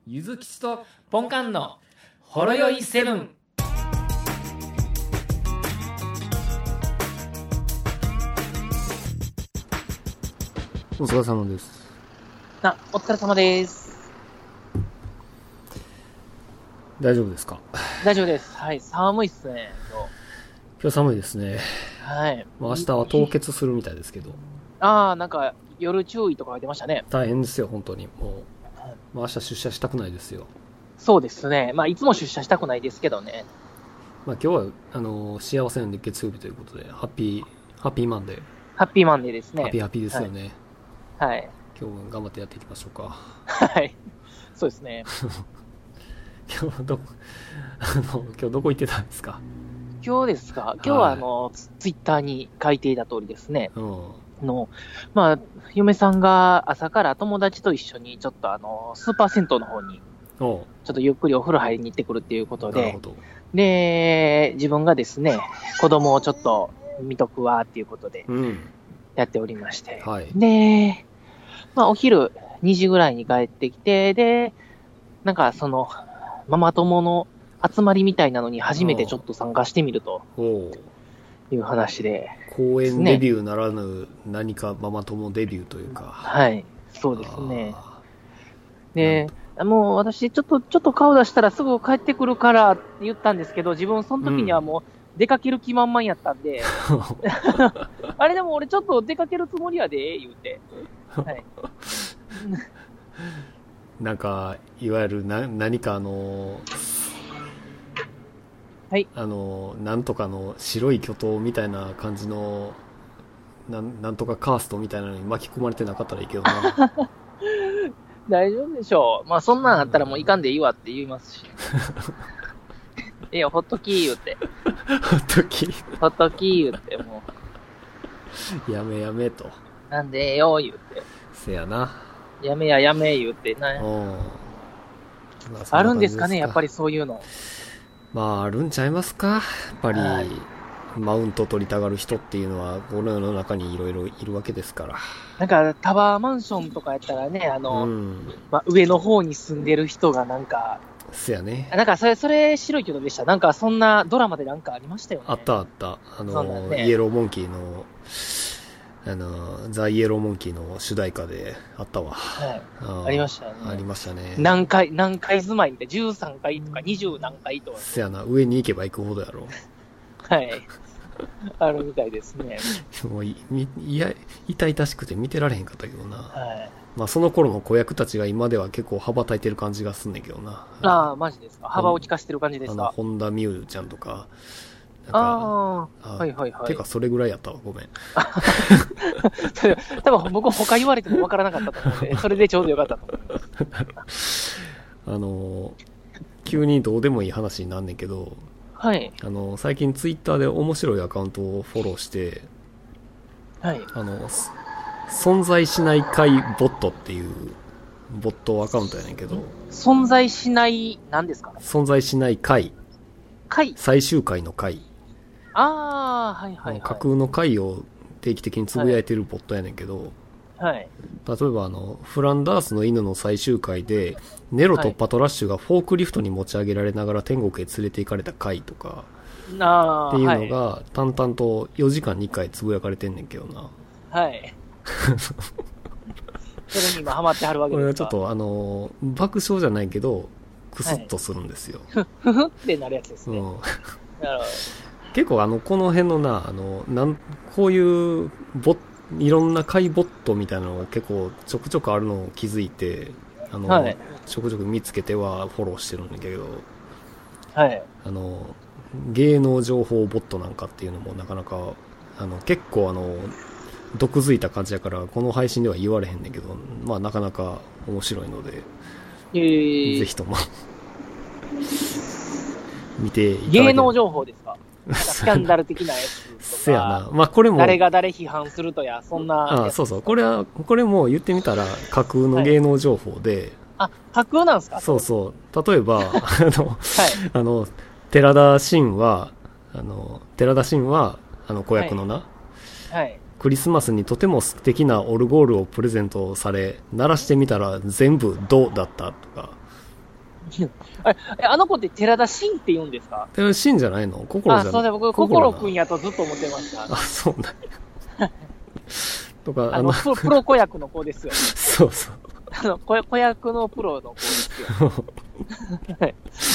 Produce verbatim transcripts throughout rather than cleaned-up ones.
ゆずきちとポンカンのほろよいセブン。 お疲れ様です。 あ、お疲れ様です。 大丈夫ですか？ 大丈夫です。はい、寒いっすね、今日。 今日寒いですね。 はい。 まあ、明日は凍結するみたいですけど。 ああ、なんか夜注意とか書いてましたね。 大変ですよ、本当に。もう、まあ、明日出社したくないですよ。 そうですね。まあ、いつも出社したくないですけどね。 まあ、今日は、あのー、幸せの月曜日ということで、ハッピー、ハッピーマンデー。 ハッピーマンデーですね。 ハッピーハッピーですよね。 はい。はい、 今日も頑張ってやっていきましょうか。 はい。そうですね。 今日ど、あの、今日どこ行ってたんですか？ 今日ですか？今日は、あの、はい、ツイッターに書いていた通りですね。 うん。 の、まあ、嫁さんが朝から友達と一緒にちょっとあの、スーパー銭湯の方に、ちょっとゆっくりお風呂入りに行ってくるっていうことで、なるほど。で、自分がですね、子供をちょっと見とくわっていうことで、やっておりまして、うん、はい。で、まあ、お昼にじぐらいに帰ってきて、で、なんかその、ママ友の集まりみたいなのに初めてちょっと参加してみると。いう話で、 公演デビューならぬ何かママ友デビューというか、 はい、そうですね。で、もう私ちょっとちょっと顔出したらすぐ帰ってくるからって言ったんですけど、自分その時にはもう出かける気満々やったんで、うん、あれでも俺ちょっと出かけるつもりやで言うて、はい、 なんかいわゆるな何かあのはい、あのなんとかの白い巨頭みたいな感じのな ん, なんとかカーストみたいなのに巻き込まれてなかったらいいけどな。 大丈夫でしょう。まあそんなんあったらもういかんでいいわって言いますし。いや、ほっとき言うて。 ほっときほっとき言うて、もう。やめやめと。 なんでえよ言うて。 せやな。 やめややめ言うてな。まあ、あるんですかね、やっぱりそういうの。 まあ、あるんちゃいますか。やっぱり、はい、マウント取りたがる人っていうのは、この世の中にいろいろいるわけですから。 なんか、タワーマンションとかやったらね、あの、うん、まあ、上の方に住んでる人がなんか、 そやね。 なんか、それ、それ、白い巨頭でした。なんか、そんなドラマでなんかありましたよね。 あったあった。あの、ね、イエローモンキーの、あの、ザ・イエローモンキーの主題歌であったわ。 はい。あ, ありましたね。 ありましたね。 何回、何回住まいってじゅうさんかいとかにじゅう何回とか。 せやな、上に行けば行くほどやろ。 はい。あるみたいですね。 もうい、いや、痛々しくて見てられへんかったけどな。 はい。 まあその頃の子役たちが今では結構羽ばたいてる感じがすんねんけどな。 ああ、マジですか。幅を利かしてる感じですか。 あの、本田美優ちゃんとか。 ああ、はいはいはい。 てか、それぐらいやったわ、ごめん。 多分僕他言われても分からなかったと思うんで、それでちょうどよかったと思います。 あの、急にどうでもいい話になんねんけど、 はい。 あの、最近ツイッターで面白いアカウントをフォローして、 はい。 あの、存在しない会ボットっていうボットアカウントやねんけど、 存在しない、何ですか？ 存在しない会。 会。 最終回の会。 ああ、はいはい、はい。 架空の回を定期的につぶやいてるボットやねんけど、 はい。 例えばあの、フランダースの犬の最終回で、ネロとパトラッシュがフォークリフトに持ち上げられながら天国へ連れて行かれた回とか、 あっていうのが淡々とよじかんにいっかいつぶやかれてんねんけどな。 はい。それに今ハマってはるわけですか？ これはちょっとあの、爆笑じゃないけど、クスッとするんですよ。 ふふってなるやつですね。うん、なるほど。 結構あの、この辺のな、あの、なん、こういうボいろんな回ボットみたいなのが結構ちょくちょくあるのを気づいて、あの、はい、ちょくちょく見つけてはフォローしてるんだけど、 はい。 あの、芸能情報ボットなんかっていうのもなかなか、あの、結構あの、毒づいた感じやから、この配信では言われへんねんけど、まあなかなか面白いので、 えー、 ぜひとも、見ていただけ芸能情報ですか？スキャンダル的なやつとか。 せやな。まあこれも。 誰が誰批判するとや、そんな。 ああ、そうそう。これは、これも言ってみたら架空の芸能情報で。 はい、あ、架空なんですか？ そうそう。例えば、あの、はい、あの、寺田真は、あの、寺田真は、あの、子役のな。はい。はい、クリスマスにとても素敵なオルゴールをプレゼントされ、鳴らしてみたら全部ドだったとか。 あれ、あの子って寺田真って言うんですか？ 寺田真じゃないの？心じゃない。 あ、そうだ、僕、心くんやとずっと思ってました。 あ、そうなんや。とか、 あの、プロ、プロ子役の子ですよ。 そうそう。 あの、子、子役のプロの子ですよ。はい。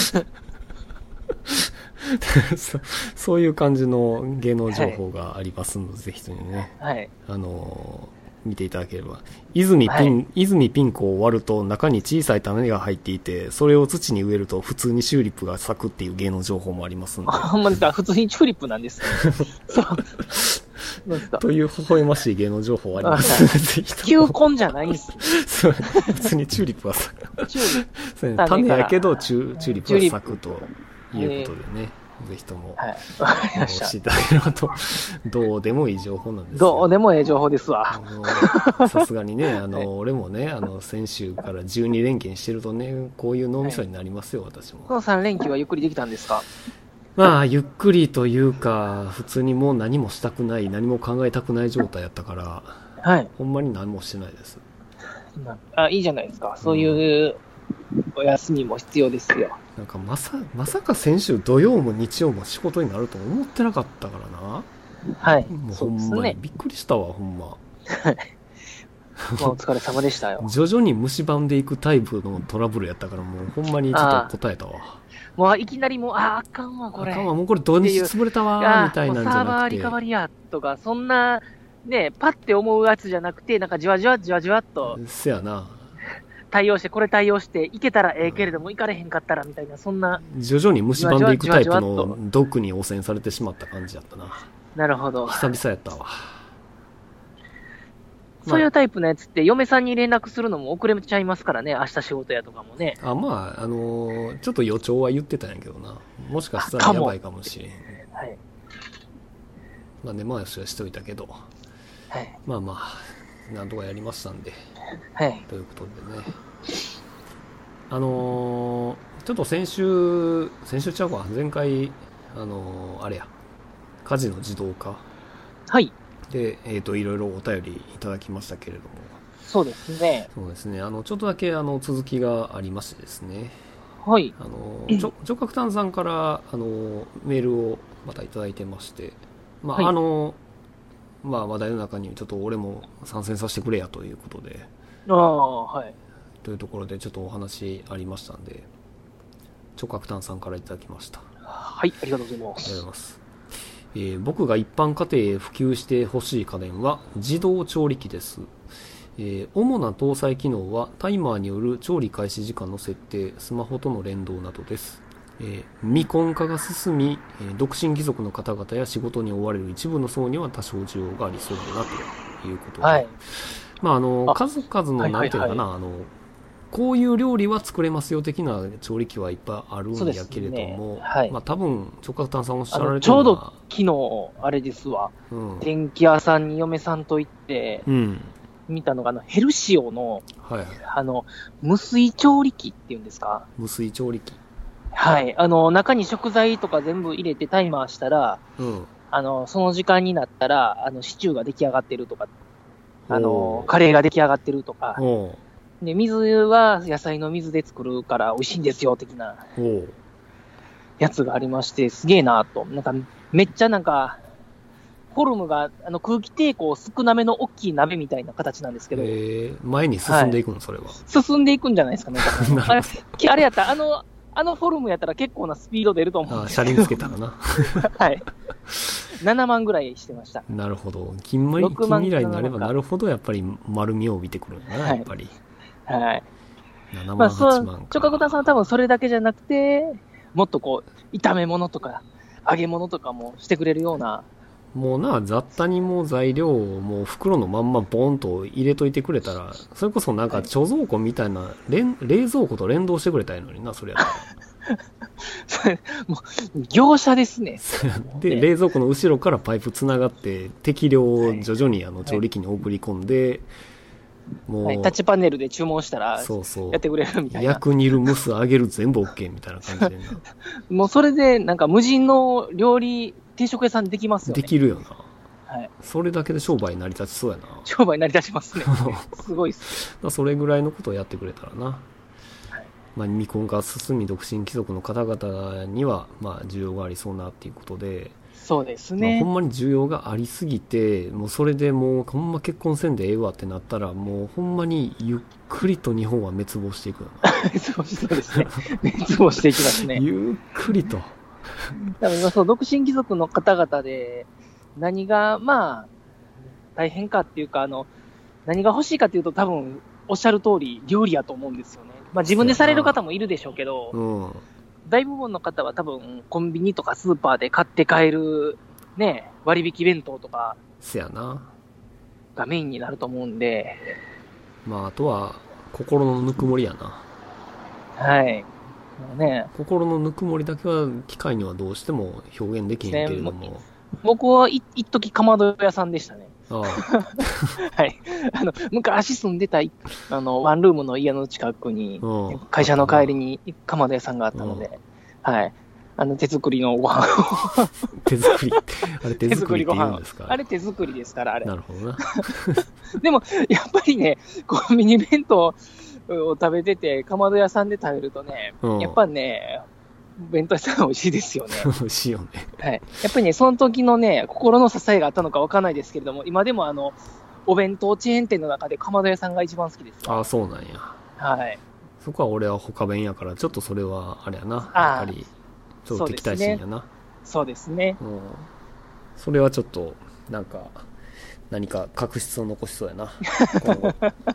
そ, そういう感じの芸能情報がありますので、はい、ぜひともね、 はい、 あのー、見ていただければ。泉ピン、はい、泉ピンクを割ると中に小さい種が入っていて、それを土に植えると普通にチューリップが咲くっていう芸能情報もありますんで。 ほんまですか？普通にチューリップなんですね。そう。 という微笑ましい芸能情報ありますので、ぜひとも。 球根じゃないんですね。 そう。普通にチューリップが咲く。チューリップ。そうね、種やけどチュ、チューリップが咲くということでね。ぜひとも、 はい、わかりました。 していただければと、どうでもいい情報なんですどうでもいい情報ですわ。 さすがにね、あの、はい、俺もね、あの、先週からじゅうに連勤してるとね、こういう脳みそになりますよ、はい、私も。 このさん連休はゆっくりできたんですか？ まあ、ゆっくりというか、普通にもう何もしたくない、何も考えたくない状態やったから、 はい。 ほんまに何もしてないです。 あ、いいじゃないですか。そういうお休みも必要ですよ。 なんかまさ、まさか先週土曜も日曜も仕事になると思ってなかったからな。 はい。 もうほんまに、ね、びっくりしたわ、ほんま。 はい。まあお疲れ様でしたよ。 徐々に蝕んでいくタイプのトラブルやったから、もうほんまにちょっと答えたわ。 もういきなりもう、ああ、あかんわ、これ。 あかんわ、もうこれ土日潰れたわ、みたいなんじゃなくて。 サーバーリカバリや、とか、そんな、ね、パッて思うやつじゃなくて、なんかじわじわじわじわっと。 せやな。 対応して、これ対応して、いけたらええけれども、いかれへんかったらみたいな、そんな。 徐々に蝕んでいくタイプの毒に汚染されてしまった感じやったな。 なるほど。 久々やったわ。 そういうタイプのやつって、嫁さんに連絡するのも遅れちゃいますからね、明日仕事やとかもね。 あ、まあ、あのー、ちょっと予兆は言ってたんやけどな。もしかしたらやばいかもしれへん。 はい。 まあ根回しはしといたけど。 はい。 まあまあ、なんとかやりましたんで。 はい。 ということでね。あのー、ちょっと先週、先週ちゃうか、前回、あのー、あれや、家事の自動化。 はい。で、 えっと、いろいろお便りいただきましたけれども。 そうですね。 そうですね。あの、ちょっとだけ、あの、続きがありましてですね。 はい。 あの、ちょ、直角炭さんから、あの、メールをまたいただいてまして、まあ、はい、あの、まあ、話題の中にちょっと俺も参戦させてくれやということで。 ああ、はい。 というところでちょっとお話ありましたんで、直角炭さんからいただきました。 はい、ありがとうございます。 ありがとうございます。えー、僕が一般家庭へ普及してほしい家電は自動調理器です。えー、主な搭載機能はタイマーによる調理開始時間の設定、スマホとの連動などです。えー、未婚化が進み、えー、独身貴族の方々や仕事に追われる一部の層には多少需要がありそうだなということで、はい、まああのあ数々のなんていうかな、はいはいはい、あのこういう料理は作れますよ的な調理器はいっぱいあるんやけれども、ねはい、まあ多分直角炭さんおっしゃられてるのはちょうど昨日あれですわ、うん、電気屋さんに嫁さんと行って、うん、見たのがあのヘルシオの、はいはい、あの無水調理器っていうんですか。 無水調理器。 はい、あの中に食材とか全部入れてタイマーしたら、うん、あのその時間になったらあのシチューが出来上がってるとか、あのカレーが出来上がってるとか。で、水は野菜の水で作るから美味しいんですよ、的なやつがありまして、すげえなと。なんか、めっちゃなんか、フォルムがあの空気抵抗少なめの大きい鍋みたいな形なんですけど。 へー、前に進んでいくの、はい、それは。 進んでいくんじゃないですかね。あれ、あれやったら、あの、あのフォルムやったら結構なスピード出ると思うんですけど。あ、車輪つけたらな。 はい。ななまんぐらいしてました。 なるほど。近未来になればなるほど、やっぱり丸みを帯びてくるんだな、はい、やっぱり。 はい。 ななまん、はちまんか。 直角炭さんは多分それだけじゃなくて、もっとこう、炒め物とか、揚げ物とかもしてくれるような。 もうな、雑多にもう材料をもう袋のまんまボンと入れといてくれたら、それこそなんか貯蔵庫みたいな、はい、冷蔵庫と連動してくれたらいいのにな、それやったら。 それ、もう、業者ですね。 で、冷蔵庫の後ろからパイプつながって、適量を徐々にあの調理器に送り込んで、はいもうはい、タッチパネルで注文したらそうそうやってくれるみたいな。 焼く、煮る、蒸す、揚げる全部 OK みたいな感じでな。 もうそれでなんか無人の料理定食屋さんできますよね。 できるよな。 はい。 それだけで商売成り立ちそうやな。 商売成り立ちますね。すごいっす。 それぐらいのことをやってくれたらな。はい、 まあ、未婚化進み独身貴族の方々には、まあ、需要がありそうなっていうことで、 そうですね。 まあ、ほんまに需要がありすぎて、もうそれでもうほんま結婚せんでええわってなったら、もうほんまにゆっくりと日本は滅亡していくよな。 そうですね。滅亡していきますね。 ゆっくりと。 多分今そう、独身貴族の方々で、何が、まあ、大変かっていうか、あの、何が欲しいかっていうと、多分、おっしゃる通り、料理やと思うんですよね。まあ自分でされる方もいるでしょうけど、 うん、 大部分の方は多分、コンビニとかスーパーで買って帰る、ね、割引弁当とか、 せやな。 がメインになると思うんで。 まあ、あとは、心のぬくもりやな。 はい。ね、 心のぬくもりだけは、機械にはどうしても表現できへんけれども。 僕は一時かまど屋さんでしたね。 ああはい。あの、昔住んでた、あの、ワンルームの家の近くに、会社の帰りにかまど屋さんがあったので、はい。あの、手作りのご飯を。 手作りあれ手作りって言うんですか？ あれ手作りですから、あれ。 なるほどな。 でも、やっぱりね、コンビニ弁当を食べてて、かまど屋さんで食べるとね、やっぱね、弁当屋さん美味しいですよね。 美味しいよね。 はい。やっぱりね、その時のね、心の支えがあったのかわかんないですけれども、今でもあの、お弁当チェーン店の中でかまど屋さんが一番好きです。 ああ、そうなんや。 はい。 そこは俺は他弁やから、ちょっとそれはあれやな。やっぱり、ちょっと敵対心やな。 そうですね。 うん。それはちょっと、なんか、何か確執を残しそうやな。今後。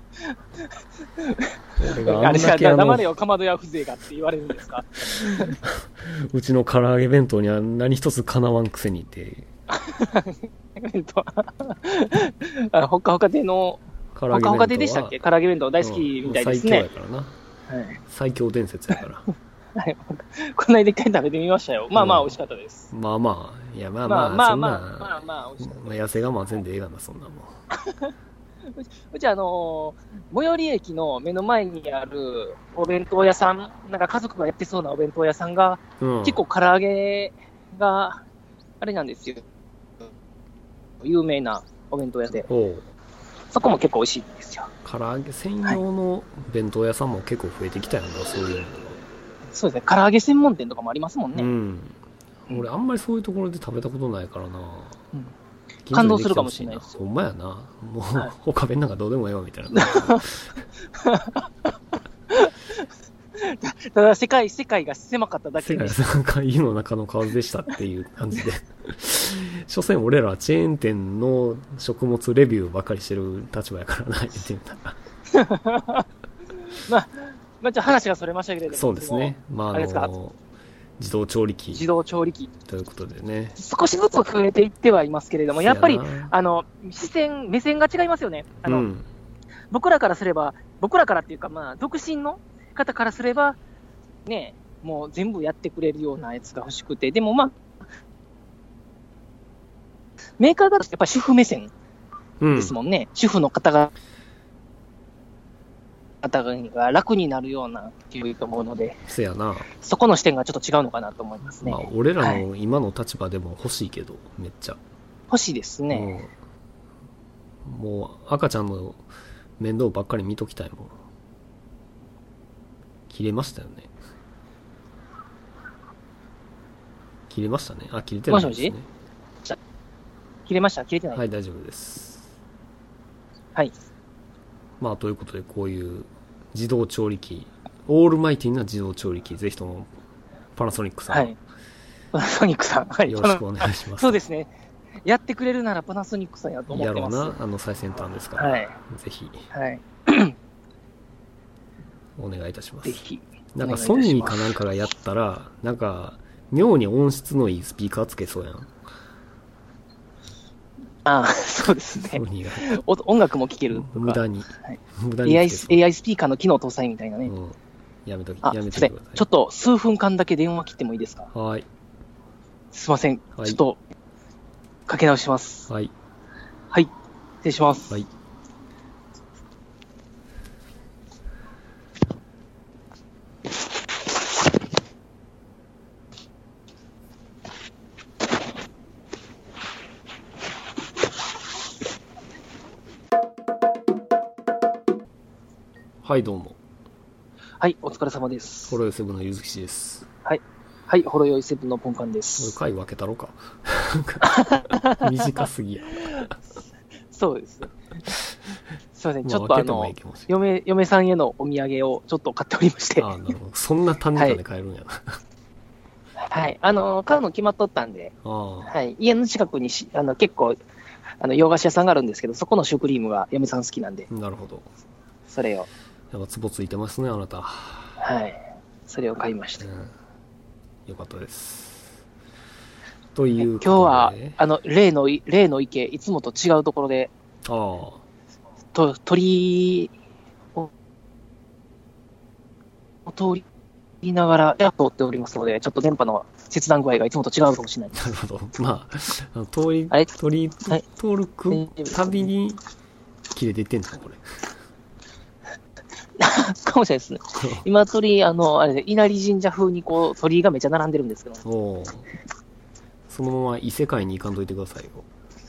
俺があんだけあの、 黙れよ、かまど屋風情がって言われるんですか？ うちの唐揚げ弁当には何一つかなわんくせにって。 弁当あ、ほかほか亭の、ほかほか亭でしたっけ？唐揚げ弁当大好きみたいですね。 最強やからな。 はい、 最強伝説やから。 はい、この間一回食べてみましたよ。まあまあ美味しかったです。 まあまあ、いやまあまあ、 まあまあまあまあまあ美味しかった。 まあ、痩せ我慢せんでええがな、そんなもん。 うちあのー、最寄り駅の目の前にあるお弁当屋さん、なんか家族がやってそうなお弁当屋さんが、うん、結構唐揚げが、あれなんですよ。有名なお弁当屋で。そこも結構美味しいんですよ。 唐揚げ専用の弁当屋さんも結構増えてきたよな、はい、そういうの。 そうですね。唐揚げ専門店とかもありますもんね。 うん。俺あんまりそういうところで食べたことないからな。 うん、感動するかもしれないですよ。 ほんまやな。もう、はい、他弁なんかどうでもええわみたいな。 ただ世界、世界が狭かっただけで。世界がなんか家の中の蛙でしたっていう感じで。所詮俺らはチェーン店の食物レビューばっかりしてる立場やからな、言ってみたら。 まあ、まあ、じゃあ話がそれましたけれども。 そうですね。まあ、あの、自動調理器。 自動調理器。 ということでね。 少しずつ増えていってはいますけれども、やっぱり、あの、視線、目線が違いますよね。あの、うん、僕らからすれば、僕らからっていうか、まあ、独身の方からすれば、ね、もう全部やってくれるようなやつが欲しくて、でもまあ、メーカーだとやっぱり主婦目線ですもんね。うん、主婦の方が、方が楽になるようなっていうと思うので、 せやな。 そこの視点がちょっと違うのかなと思いますね。 まあ、俺らの今の立場でも欲しいけど、はい、めっちゃ。 欲しいですね。 うん、もう赤ちゃんの面倒ばっかり見ときたいもん。切れましたよね。切れましたね。あ、切れてないですね。 もしもし？切れました？切れてない？ はい、大丈夫です。 はい。 まあ、ということで、こういう自動調理器、オールマイティな自動調理器、ぜひともパナソニックさん、はい、 パナソニックさん、はい、 よろしくお願いします。 そうですね。やってくれるならパナソニックさんやと思ってます。 やろうな、あの最先端ですから、はい、ぜひ、 はい、 お願いいたします。 ぜひ。 なんかソニーかなんかがやったら、なんか妙に音質のいいスピーカーつけそうやん。 ああ、そうですね。音楽も聴けるとか。 無駄に。 はい、無駄に エーアイ エーアイ スピーカーの機能搭載みたいなね。うん、 やめとき、 やめときください。ちょっと数分間だけ電話切ってもいいですか？ はい。 すいません。はい、ちょっと、かけ直します。 はい。 はい。失礼します。 はい。はい、どうも。 はい、お疲れ様です。 ホロヨイセブンのゆずきしです。 はい。はい、ホロヨイセブンのポンカンです。 回分けたろか。短すぎや。 そうです。すいません、ちょっとあの、嫁、嫁さんへのお土産をちょっと買っておりまして。 ああ、なるほど。そんな短時間で買えるんやな。 はい、はい。あの、買うの決まっとったんで、あはい。家の近くにし、あの、結構、あの、洋菓子屋さんがあるんですけど、そこのシュークリームが嫁さん好きなんで。 なるほど。 それを。 やっぱツボついてますね、あなた。 はい。それを買いました。うん、 よかったです。という今日は、あの、例の、例の池、いつもと違うところで、ああ。と、鳥を、通りながら、通っておりますので、ちょっと電波の切断具合がいつもと違うかもしれないです。 なるほど。まあ、あ通り、鳥、はい、通るくたびに切れていってんのこれ。 かもしれないですね。今鳥、あの、あれで、稲荷神社風にこう、鳥居がめっちゃ並んでるんですけど。おそのまま異世界に行かんといてくださいよ。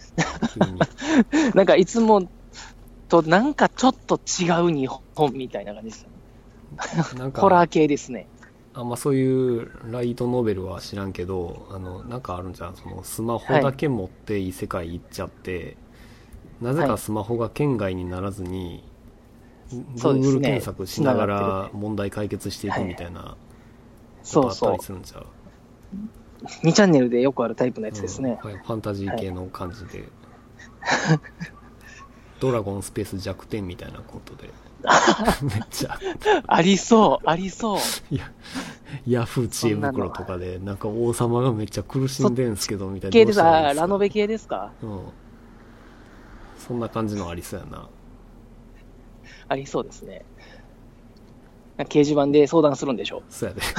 なんかいつもとなんかちょっと違う日本みたいな感じです。なんかホラー系ですね。 あんまそういうライトノベルは知らんけど、あのなんかあるんじゃん。そのスマホだけ持って異世界行っちゃって、はい、なぜかスマホが圏外にならずに、はい、Google 検索しながら問題解決していくみたいなことあったりするんちゃう。 にチャンネルでよくあるタイプのやつですね。 うん、ファンタジー系の感じで、はい、ドラゴンスペース弱点みたいなことでめっちゃありそうありそう。 いやヤフー知恵袋とかでなんか王様がめっちゃ苦しんでんすけどみたいな。 系ですか？ラノベ系ですか？ うん。そんな感じのありそうやな。 ありそうですね。掲示板で相談するんでしょう。 そうやで。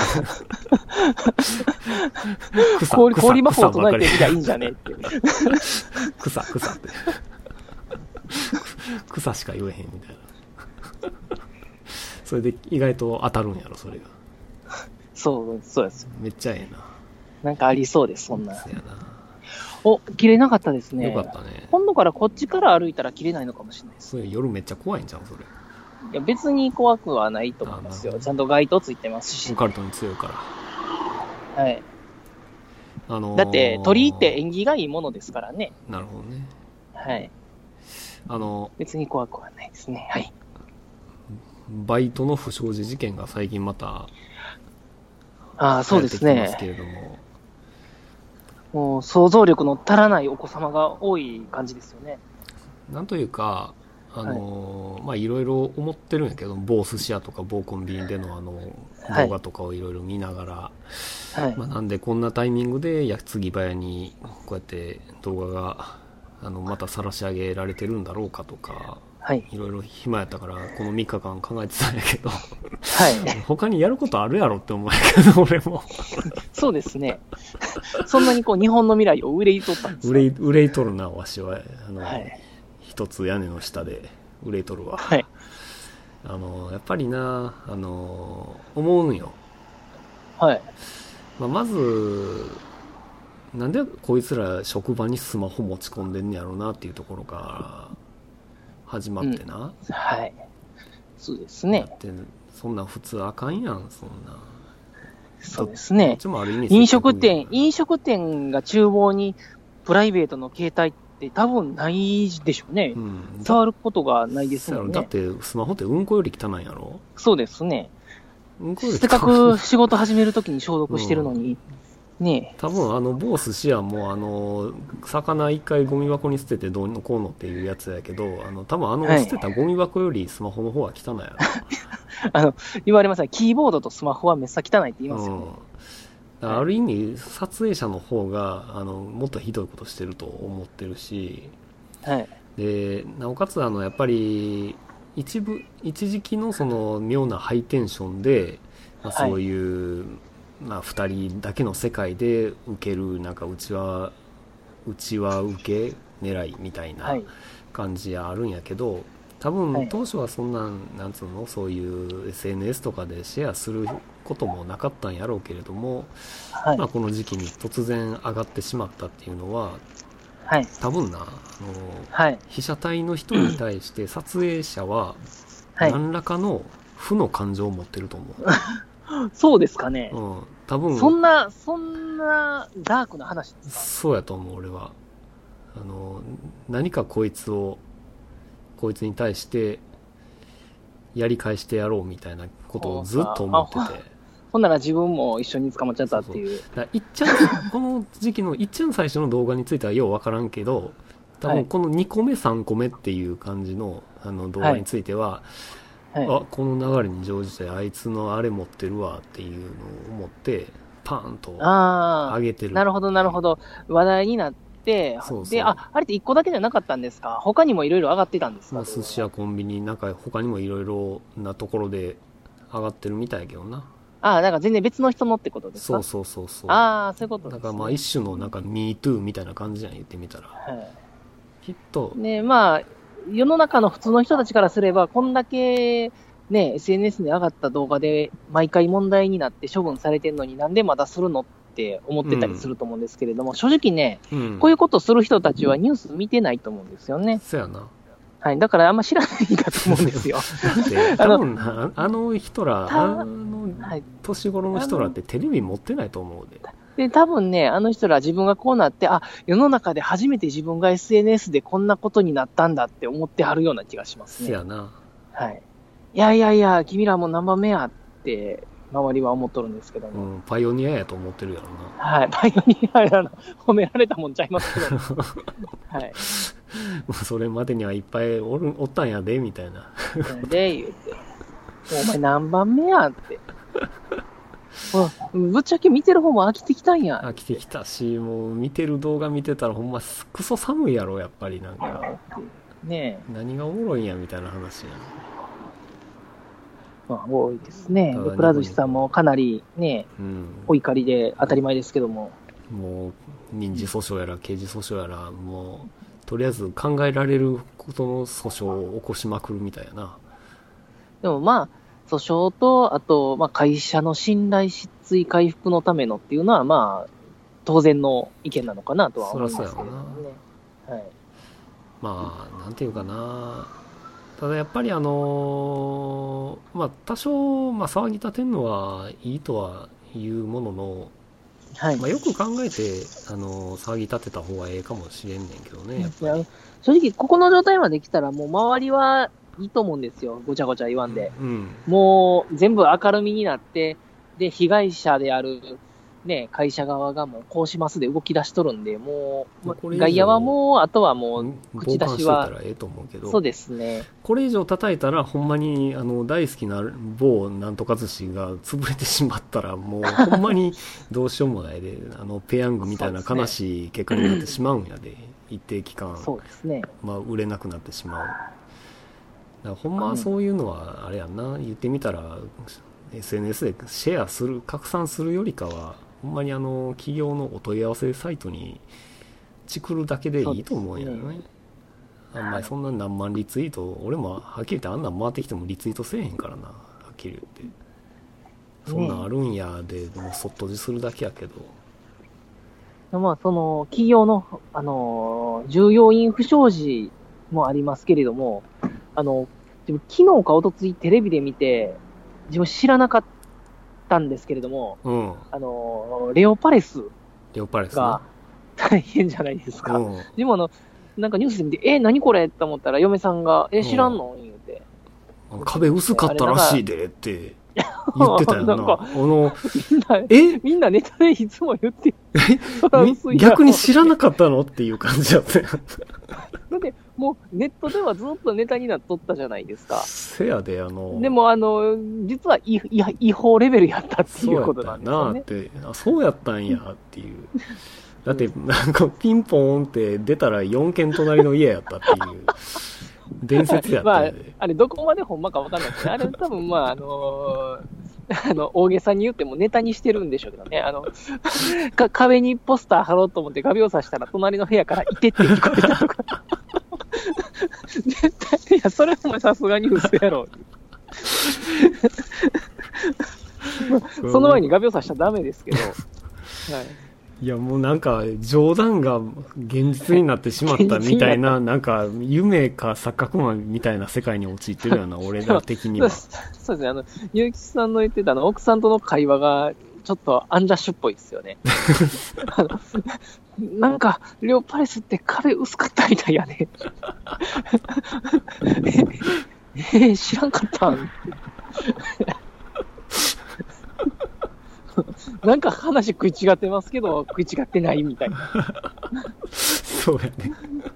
氷、氷魔法を唱えてみりゃいいんじゃねえって。 草、草って。草しか言えへんみたいな。それで意外と当たるんやろ、それが。 そう、そうです。 めっちゃええな。 なんかありそうです、そんな。そうやな。お、切れなかったですね。 よかったね。 今度からこっちから歩いたら切れないのかもしれないです。 それ夜めっちゃ怖いんじゃん、それ。 いや別に怖くはないと思いますよ。ちゃんと街灯ついてますし。 オカルトに強いから。はい。あのー、だって鳥居って縁起がいいものですからね。 なるほどね。 はい。 あのー、別に怖くはないですね。はい。 バイトの不祥事事件が最近またああそうですね。 ますけれども、 もう想像力の足らないお子様が多い感じですよね。 なんというか。あのーはい、まあいろいろ思ってるんやけど、某寿司屋とか某コンビニでのあの動画とかをいろいろ見ながら、はいまあ、なんでこんなタイミングで矢継ぎ早にこうやって動画があのまた晒し上げられてるんだろうかとか、はい、いろいろ暇やったからこのみっかかん考えてたんやけど、はい、他にやることあるやろって思うんやけど俺もそうですね。そんなにこう日本の未来を憂いとったんですか？憂い、 憂いとるなわしはあの、はい一つ屋根の下で憂いとるわ、はい、あのやっぱりなあの思うんよ、 はいまあ、まずなんでこいつら職場にスマホ持ち込んでんねやろうなっていうところから始まってな、うん、 はいそうですね。 だってそんなん普通あかんやんそんな。 そうですね。飲食店飲食店が厨房にプライベートの携帯って多分ないでしょうね、うん、触ることがないですもんね。 だってスマホってうんこより汚いんやろ。 そうですね、うんこよりせっかく仕事始めるときに消毒してるのに、うん、ねえ多分あの某寿司屋もあの魚一回ゴミ箱に捨ててどうのこうのっていうやつやけど、あの多分あの捨てたゴミ箱よりスマホの方は汚いやろ、はい、 あの言われますね、キーボードとスマホはめっさ汚いって言いますよね、 うん、ある意味撮影者の方があのもっとひどいことしてると思ってるし、はい、でなおかつあのやっぱり一部一時期のその妙なハイテンションで、まあ、そういう、はいまあ、ふたりだけの世界で受けるなんかうちはうちは受け狙いみたいな感じあるんやけど、多分当初はそんなん、なんつうのそういう エスエヌエス とかでシェアすることもなかったんやろうけれども、はいまあ、この時期に突然上がってしまったっていうのは、はい、多分なあの、はい、被写体の人に対して撮影者は何らかの負の感情を持ってると思う。そうですかね。 うん。多分。 そんな、そんなダークな話ですか？ そうやと思う、俺は。あの、何かこいつを、こいつに対して、やり返してやろうみたいなことをずっと思ってて。 ほんなら自分も一緒に捕まっちゃったっていう。 そうそうだいっちゃん、この時期のいっちゃん最初の動画についてはようわからんけど、多分このにこめさんこめっていう感じのあの動画については、はいはい、あ、この流れに乗じてあいつのあれ持ってるわっていうのを思って、パーンと上げてる。 なるほどなるほど。話題になって、そうそうで、あ、あれっていっこだけじゃなかったんですか？他にもいろいろ上がってたんですか？ まあ、寿司やコンビニ、なんか他にもいろいろなところで上がってるみたいやけどな。 ああ、なんか全然別の人のってことですか？ そうそうそうそう。 ああ、そういうことですね。 だからまあ一種のなんか ミートゥー みたいな感じじゃん、言ってみたら。はい。きっと。 ね、まあ、世の中の普通の人たちからすれば、こんだけね、エスエヌエス に上がった動画で毎回問題になって処分されてるのになんでまだするのって思ってたりすると思うんですけれども、うん、正直ね、うん、こういうことする人たちはニュース見てないと思うんですよね。 そうやな。 はい。だからあんま知らないんだと思うんですよ。 多分あ, あの人ら、あの年頃の人らってテレビ持ってないと思うで。 で、多分ね、あの人ら自分がこうなって、あ、世の中で初めて自分が エスエヌエス でこんなことになったんだって思ってはるような気がしますね。 せやな。 はい。いやいやいや、君らも何番目やって、周りは思っとるんですけども。 うん、パイオニアやと思ってるやろな。 はい、パイオニアやな。褒められたもんちゃいますけど。はい。 それまでにはいっぱいおるおったんやで、みたいな。 で、言うて。お前何番目やって。ぶっちゃけ見てる方も飽きてきたんや。 飽きてきたし、もう見てる動画見てたらほんまクソ寒いやろ、やっぱりなんか。 ねえ。 何がおもろいんや、みたいな話や。 まあ、多いですね。くら寿司さんもかなりね、うん、お怒りで当たり前ですけども。 もう、民事訴訟やら刑事訴訟やら、もう、とりあえず考えられることの訴訟を起こしまくるみたいやな。 でもまあ、訴訟と、あと、まあ、会社の信頼失墜回復のためのっていうのは、まあ、当然の意見なのかなとは思いますけどね。そりゃそうやな。はい。 まあ、なんていうかな。ただやっぱりあのー、まあ多少、まあ、騒ぎ立てるのはいいとは言うものの、はい、まあ、よく考えて、あのー、騒ぎ立てた方がええかもしれんねんけどね。やっぱり正直ここの状態まで来たらもう周りはいいと思うんですよ。ごちゃごちゃ言わんで、うん、もう全部明るみになって、で被害者であるね、会社側がもうこうしますで動き出しとるんで、もう外野はもうあとはもう口出しはええと思うけど、 そうですね。 これ以上叩いたらほんまにあの大好きな某なんとか寿司が潰れてしまったらもうほんまにどうしようもないで、あのペヤングみたいな悲しい結果になってしまうんやで、一定期間、 そうですね。 まあ売れなくなってしまう。だからほんまはそういうのはあれやんな、言ってみたら エスエヌエス でシェアする拡散するよりかは。ほんまにあの企業のお問い合わせサイトにチクるだけでいいと思うんやね。あんまりそんな何万リツイート、俺もはっきり言ってあんなん回ってきてもリツイートせえへんからな、はっきり言って。そんなんあるんやで、もうそっとじするだけやけど。 まあその企業のあの従業員不祥事もありますけれども、あの昨日かおとついテレビで見て自分知らなかった。たんですけれども、うん、あのレオパレスが大変じゃないですか。うん、でもあのなんかニュースで見て、え何これと思ったら嫁さんがえ知らんの、うん、言うて、 壁薄かったらしいでって言ってたよな。なんかあのみんなえみんなネタでいつも言って逆に知らなかったのっていう感じだったよ。 だってもうネットではずっとネタになっとったじゃないですか。 せやで、あのでもあの実は違, 違法レベルやったっていうことなんですよね。 そうやったなって、あそうやったんやっていう。だってなんかピンポーンって出たらよんけん隣の家やったっていう伝説やったんで、 まあ、あれどこまでほんまかわかんないですね。あれ多分まああのーあの、大げさに言ってもネタにしてるんでしょうけどね。あの、か壁にポスター貼ろうと思って画鋲刺したら隣の部屋からいてって聞こえたとか。絶対、いや、それもさすがに嘘やろ。その前に画鋲刺したらダメですけど。はい。 いやもうなんか冗談が現実になってしまったみたいな、なんか夢か錯覚マンみたいな世界に陥ってるような、俺ら的には。 そうですね、あの、ゆうきさんの言ってたあの、奥さんとの会話が、ちょっとアンジャッシュっぽいですよね。あのなんか、レオパレスって壁薄かったみたいやね。え、えー、知らんかったんなんか話食い違ってますけど、食い違ってないみたいな。 そうやね。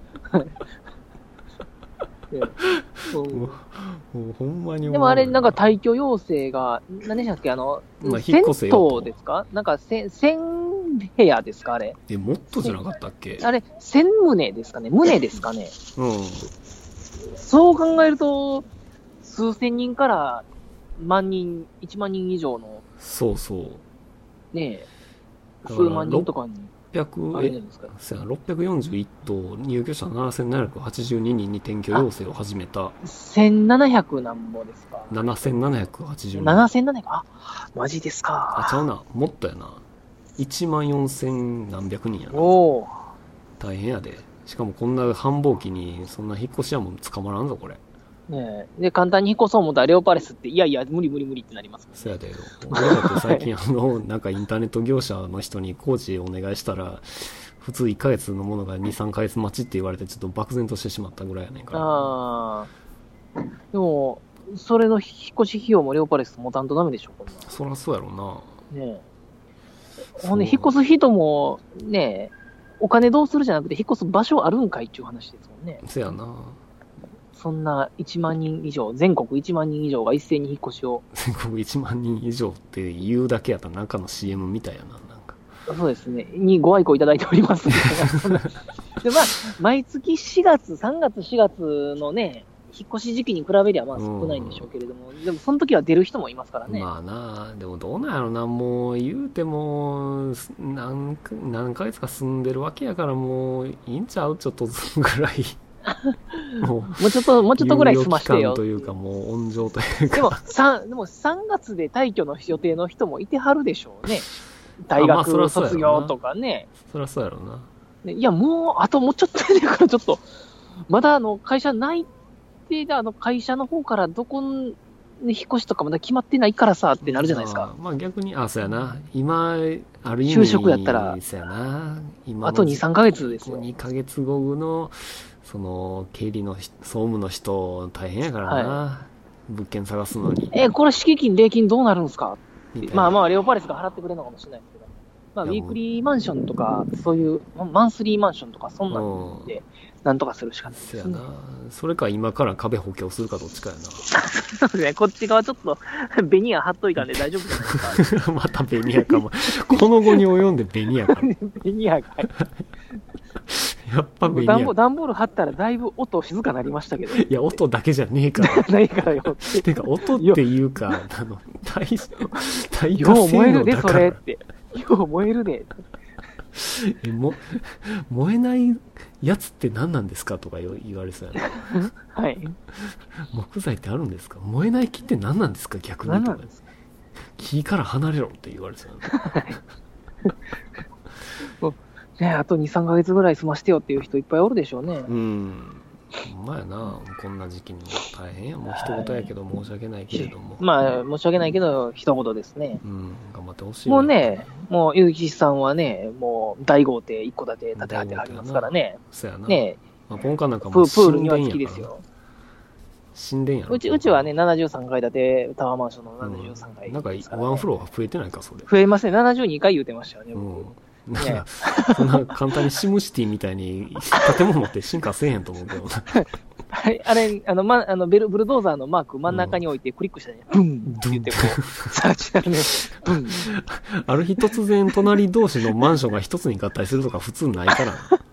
もう、もうほんまに。 でもあれ、なんか退去要請が、何でしたっけ、あの、 まあ、 銭湯ですかなんか、せ、千部屋ですかあれ。 え、もっとじゃなかったっけあれ、千棟ですかね棟ですかねうん。 そう考えると、数千人から万人、一万人以上の、 そうそう。 ねえ、数万人とかに。 ろっぴゃく、え、ろっぴゃくよんじゅういち棟、入居者ななせんななひゃくはちじゅうににんに転居要請を始めた。 せんななひゃくなんぼですか ? ななせんななひゃくはちじゅうにん。 ななせんななひゃく、あ、マジですか。 あ、ちゃうな。もっとやな。いちまんよんせんなんびゃくにんやな。 おー。 大変やで。しかもこんな繁忙期に、そんな引っ越しはもう捕まらんぞ、これ。 ねえ。で、簡単に引っ越そう思ったらレオパレスって、いやいや、無理無理無理ってなります、ね。 そうやで。俺だって最近あの、なんかインターネット業者の人に工事お願いしたら、普通いっかげつのものがに、さんかげつ待ちって言われてちょっと漠然としてしまったぐらいやねんから。 ああ。でも、それの引っ越し費用もレオパレス持たんとダメでしょ、こんな。 そらそうやろうな。ねえ。ほんで、引っ越す人も、ねえ、お金どうするじゃなくて、引っ越す場所あるんかいっていう話ですもんね。 そうやな。 そんないちまんにん以上、全国いちまんにん以上が一斉に引っ越しを。 全国いちまんにん以上って言うだけやったらなんかの シーエム みたいやな、なんか。 そうですね。にご愛顧いただいておりますみたいな。で、まあ、毎月しがつ、さんがつ、しがつのね、引っ越し時期に比べりゃまあ少ないんでしょうけれども、うん、でもその時は出る人もいますからね。 まあな、でもどうなんやろな、もう言うても何、何ヶ月か住んでるわけやからもういいんちゃうちょっとずつぐらい。 もう、もうちょっと、もうちょっとぐらい済ましてよ。 というかもう温情というか。 でも、さん、でもさんがつで退去の予定の人もいてはるでしょうね。大学卒業とかね。 そりゃそうやろうな。 いや、もう、あともうちょっとだからちょっと、まだあの、会社内定で、あの、会社の方からどこに引っ越しとかまだ決まってないからさ、ってなるじゃないですか。 あまあ逆に、あ、そうやな。今、ある意味。 就職やったら、 そうやな。今あとに、さんかげつですよ。 にかげつごの、その、経理の、総務の人、大変やからな。はい、物件探すのに。 え、これ敷金、礼金どうなるんですかまあまあ、レオパレスが払ってくれるのかもしれないですけど。まあ、ウィークリーマンションとか、そういう、マンスリーマンションとか、そんなんで、なんとかするしかないです、ね。 そやな。それか今から壁補強するかどっちかやな。 そうですね。こっち側ちょっっと、ベニヤ貼っといたんで大丈夫じゃないですか。 またベニヤかも。この後に及んでベニヤか。 ベニヤか。 やっぱベニヤ。 段ボ段ボール貼ったらだいぶ音静かなりましたけど。 いや、音だけじゃねえから。 ないからよ。 てか、音っていうか、あの、大、大よう燃えるで、それって。よう燃えるで。 え、も、燃えないやつって何なんですかとか言われそうやな。 はい。 木材ってあるんですか燃えない木って何なんですか逆に。何なんですか木から離れろって言われそうやな。 ね、あとに、さんかげつぐらい済ましてよっていう人いっぱいおるでしょうね。 うん。ほんまやな。こんな時期にも大変や。もう一言やけど申し訳ないけれども。 まあ、申し訳ないけど、一言ですね。 うん。頑張ってほしい。 もうね、もう、ゆうきさんはね、もう、大豪邸一戸建て建てはってはりますからね。 そうやな。 ねまあ、ポンカンなんかもプールには好きですよ。 神殿やろ。 うち、うちはね、ななじゅうさんかい建て、タワーマンションのななじゅうさんかい、 ねうん。なんか、ワンフロア増えてないか、それ。 増えますね。ななじゅうにかい言うてましたよね。 うんなんか、そんな簡単にシムシティみたいに建物って進化せえへんと思うけどな。 はい、あれ、あの、ま、あの、ベル、ブルドーザーのマーク真ん中に置いてクリックしたらね、ブンって言ってこう、サーチだね、ブン。 ある日突然隣同士のマンションが一つに合体するとか普通ないから。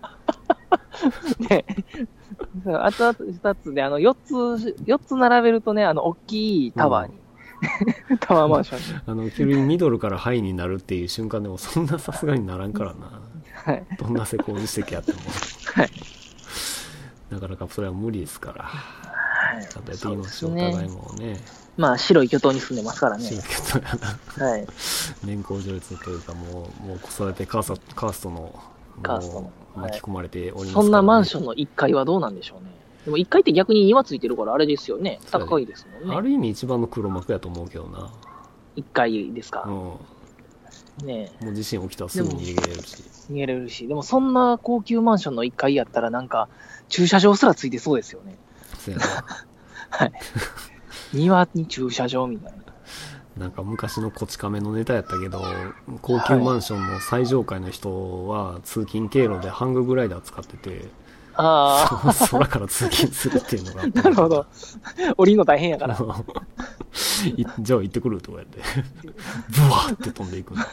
ねあと二つで、あの、四つ、四つ並べるとね、あの、大きいタワーに。うんタワーマンション。 あの、急にミドルからハイになるっていう瞬間でも、そんなさすがにならんからな。 はい。 どんな施工実績あっても。 はい。 なかなかそれは無理ですから。 はい。 ちゃんとやっていきましょう、ね、お互いもね。 まあ、白い巨頭に住んでますからね。 白い巨頭やな。 はい。 年功序列というか、もう、もう子育てカースト、カーストの、 カーストの。 巻き込まれておりますから、ね、 そんなマンションのいっかいはどうなんでしょうね。でもいっかいって逆に庭ついてるからあれですよね。高いですもんね。 ある意味一番の黒幕やと思うけどな。 いっかいですか。 うん。 ねえ。もう地震起きたらすぐに逃げれるし。 逃げれるし。でもそんな高級マンションのいっかいやったらなんか、駐車場すらついてそうですよね。 そうやな。 はい。庭に駐車場みたいな。 なんか昔のこち亀のネタやったけど、高級マンションの最上階の人は通勤経路でハンググライダー使ってて、 ああ。空から通勤するっていうのがあって。 なるほど。降りるの大変やから。 じゃあ行ってくるとかやって、ブワーって飛んでいくの。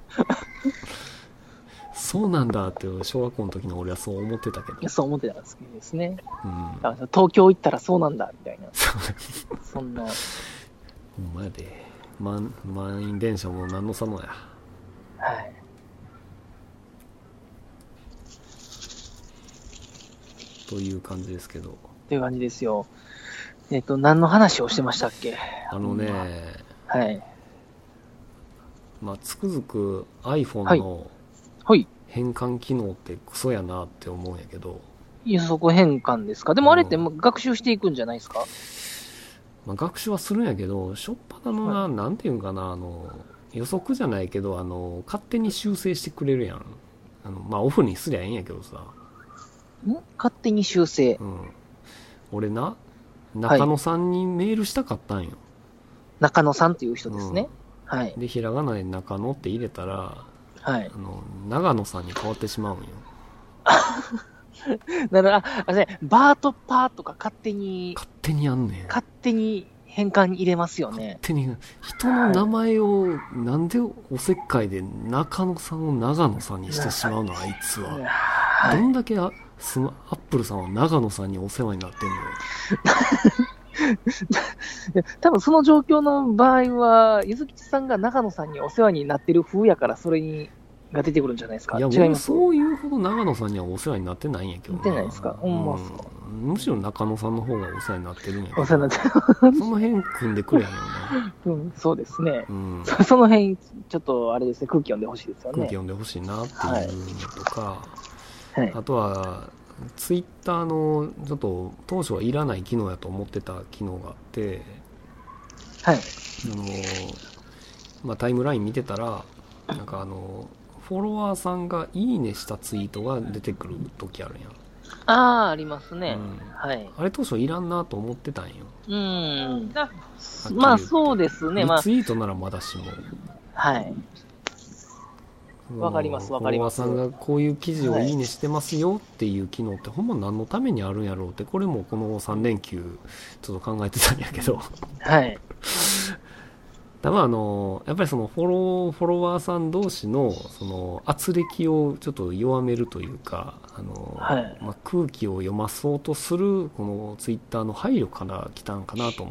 そうなんだって小学校の時の俺はそう思ってたけど。 いや、そう思ってたんですね。 うん。 だから東京行ったらそうなんだみたいな。そんな。 ほんまやで。満, 満員電車も何の差もや。 はい。 という感じですけど。 という感じですよ。えっと、何の話をしてましたっけ？ あのね、 はい。 まあ、つくづく iPhone の変換機能ってクソやなって思うんやけど。 予測変換ですか？でもあれって学習していくんじゃないですか？ まあ、学習はするんやけど、しょっぱなのな、はい、なんていうんかな、あの、予測じゃないけど、あの、勝手に修正してくれるやん。あの、まあ、オフにすりゃええんやけどさ。 ん勝手に修正。 うん。俺な、中野さんにメールしたかったんよ。はい、 中野さんっていう人ですね。うん、はい。 で、ひらがなで中野って入れたら、 はい。 あの、長野さんに変わってしまうんよ。 だから、あれ、バーとパーとか勝手に、 勝手にやんねん。 勝手に変換に入れますよね。 勝手に、人の名前を、なんでおせっかいで中野さんを長野さんにしてしまうの、あいつは。はい、どんだけあスマアップルさんは長野さんにお世話になってんのよ。 多分その状況の場合は、ゆずきちさんが長野さんにお世話になってる風やから、それに、が出てくるんじゃないですか。 いや、違います。そういうほど長野さんにはお世話になってないんやけどな。 なってないですか。ほんま、 うん、むしろ中野さんの方がお世話になってるんやけど。 お世話になってる。 その辺組んでくれやねんな。 うん、そうですね。 うん、 その辺、ちょっとあれですね、空気読んでほしいですよね。 空気読んでほしいなっていうのとか、 はい、 あとは、ツイッターの、ちょっと当初はいらない機能やと思ってた機能があって、 はい。 あの、まあ、タイムライン見てたら、なんかあの、フォロワーさんがいいねしたツイートが出てくる時あるやん。 ああ、ありますね。うん、はい。 あれ当初いらんなと思ってたんよ。 うん。まあそうですね。 リツイートならまだしも。 はい。わかります、わかります。 フォロワーさんがこういう記事をいいねしてますよっていう機能ってほんま何のためにあるんやろうって、これもこのさん連休ちょっと考えてたんやけど。 はい。 多分あの、やっぱりそのフォロー、フォロワーさん同士のその圧力をちょっと弱めるというか、あの、 はい、 まあ、空気を読まそうとするこのツイッターの配慮から来たんかなと思って。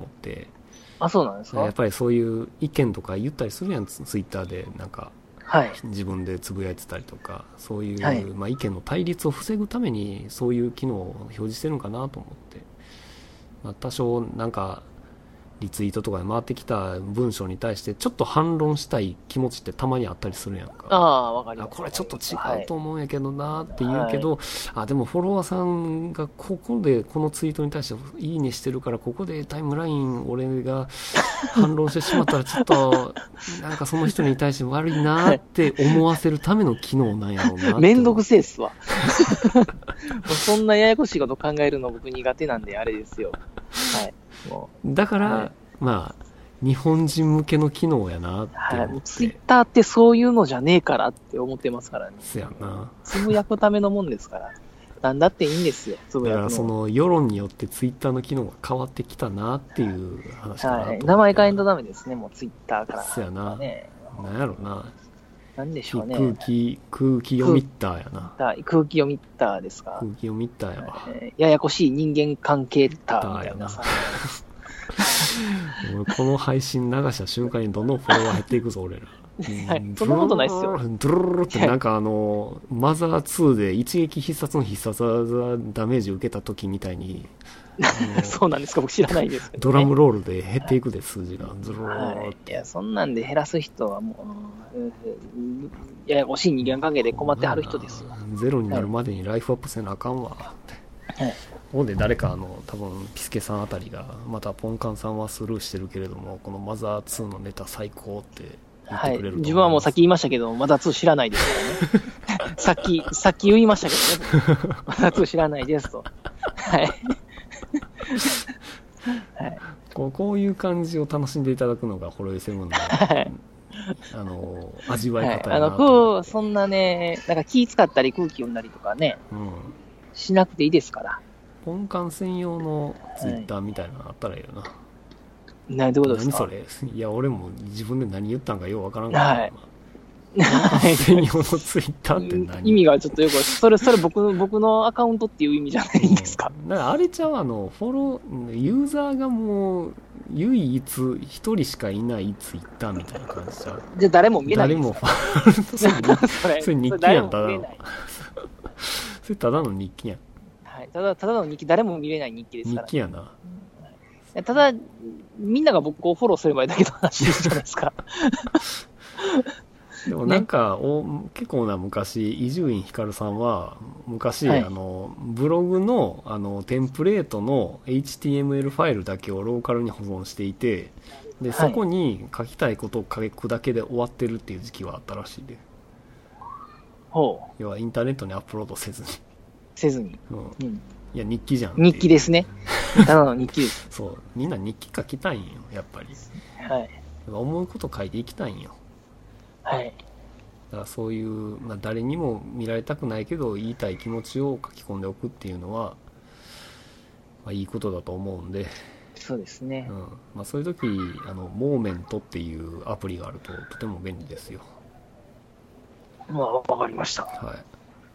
あ、そうなんですか？ やっぱりそういう意見とか言ったりするやん、ツイッターでなんか。 はい、 自分でつぶやいてたりとか、そういう、 はい、 まあ、意見の対立を防ぐためにそういう機能を表示してるのかなと思って、まあ、多少なんかリツイートとかで回ってきた文章に対してちょっと反論したい気持ちってたまにあったりするやんか。 ああ、わかります。 これちょっと違うと思うんやけどなって言うけど、はい、あでもフォロワーさんがここでこのツイートに対していいねしてるから、ここでタイムライン俺が反論してしまったらちょっとなんかその人に対して悪いなって思わせるための機能なんやろうなって。 めんどくせえっすわ。そんなややこしいこと考えるの僕苦手なんであれですよ。はい。もうだから、はい、まあ日本人向けの機能やなって思って、 はい、ツイッターってそういうのじゃねえからって思ってますからね。 そうやな。 つぶやくためのもんですから。なんだっていいんですよ、つぶやくの。 だからその世論によってツイッターの機能が変わってきたなっていう話かなと思って、はい、 名前変えんとダメですね、もうツイッターから、ね。 そうやな。なんやろな。 なんでしょうね。 空気、空気読みッターやな。 空気読みッターですか。 空気読みッターやわ。 えー、ややこしい人間関係ターみたいなさ。 この配信流した瞬間にどんどんフォロワー減っていくぞ俺ら。 はい、そんなことないっすよ。 ドルルルってなんかあの、はい、マザーツーで一撃必殺の必殺技ダメージ受けた時みたいにそうなんですか、僕知らないですけど、ね、 ドラムロールで減っていくで、数字がずるーって、はい、いやそんなんで減らす人はもうややこしい人間関係で困ってはる人ですよ。 ゼロになるまでにライフアップせなあかんわって、はい、ここで誰かあの多分ピスケさんあたりがまたポンカンさんはスルーしてるけれども、このマザーツーのネタ最高って言ってくれると思います。はい、 自分はもうさっき言いましたけど、マザーツー知らないですからね。さっきさっき言いましたけどね、マザーツー知らないですと。はい。 はい、こう、こういう感じを楽しんでいただくのがホロヨイセブンの、 はい、 あの味わい方やなと、はい、あのそんなね、なんか気使ったり空気読んだりとかね、うん、しなくていいですから。 本館専用のツイッターみたいなのあったらいいよな。 何てことですか？ 何それ？いや俺も自分で何言ったんかようわからんから、 はい、 専用のツイッターって何？ 意味がちょっとよく、それそれ僕僕のアカウントっていう意味じゃないんですか？ だからあれちゃう、あのフォローユーザーがもう唯一一人しかいないツイッターみたいな感じちゃう。 じゃあ誰も見えないんですか？誰もファそれそれ日記やん、ただのそれただの日記やん。 はい、ただただの日記、誰も見れない日記ですから、 日記やな。 ただみんなが僕をフォローすればいいだけの話じゃないですか。 でもなんか、ね、お結構な昔、伊集院光さんは昔、はい、あのブログの、あのテンプレートの エイチティーエムエル ファイルだけをローカルに保存していて、でそこに書きたいことを書くだけで終わってるっていう時期はあったらしいで。 ほう。 要はインターネットにアップロードせずに。 せずに。 うんうん、いや日記じゃん。 日記ですね。ただの日記です。 そう、みんな日記書きたいんよ、やっぱり。 はい。 思うこと書いていきたいんよ。 はい。 だからそういう、まあ、誰にも見られたくないけど言いたい気持ちを書き込んでおくっていうのは、まあ、いいことだと思うんで。 そうですね。 うんまあ、そういう時あのモーメントっていうアプリがあるととても便利ですよ。 まあ、わかりました。 はい。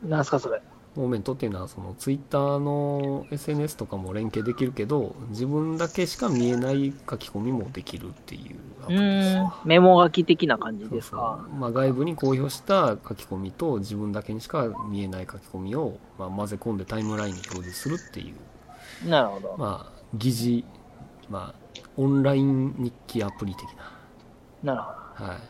なんすかそれ。 モーメントっていうのはそのツイッターの エスエヌエス とかも連携できるけど自分だけしか見えない書き込みもできるっていうアプリですわ。 メモ書き的な感じですか？ そうそう、まあ、外部に公表した書き込みと自分だけにしか見えない書き込みを、まあ、混ぜ込んでタイムラインに表示するっていう。 なるほど。 まあ疑似、まあ、オンライン日記アプリ的な。なるほど。 はい。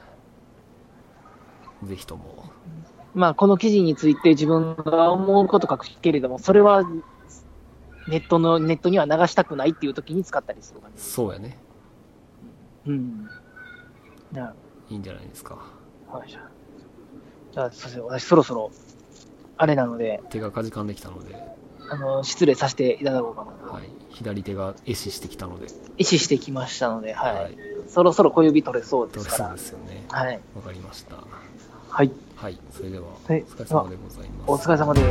ぜひとも。 まあ、この記事について自分が思うこと書くけれども、それはネットの、ネットには流したくないっていう時に使ったりする感じ。 そうやね。 うん。なるほど。 いいんじゃないですか。 はい。じゃあ、そうですね。私そろそろ、あれなので。 手がかじかんできたので。 あの、失礼させていただこうかな。 はい。左手が壊死してきたので。 壊死してきましたので、はい。はい、そろそろ小指取れそうですから。 取れそうですよね。 はい。 わかりました。 はい。 はい、それではお疲れ様でございます。 お疲れ様です。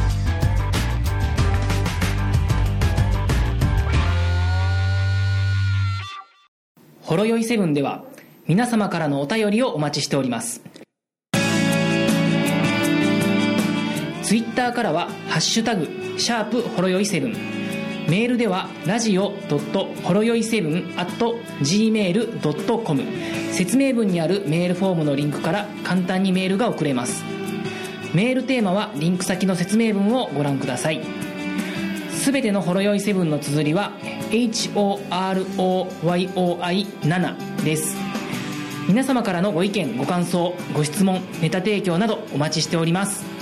ほろよいセブンでは皆様からのお便りをお待ちしております。ツイッターからはハッシュタグシャープほろよいセブン、メールではラジオドットほろよいセブンアットジーメールドットコム、説明文にあるメールフォームのリンクから簡単にメールが送れます。メールテーマはリンク先の説明文をご覧ください。すべてのほろよいセブンの綴りは エイチオーアールオーワイオーアイセブン です。皆様からのご意見ご感想ご質問ネタ提供などお待ちしております。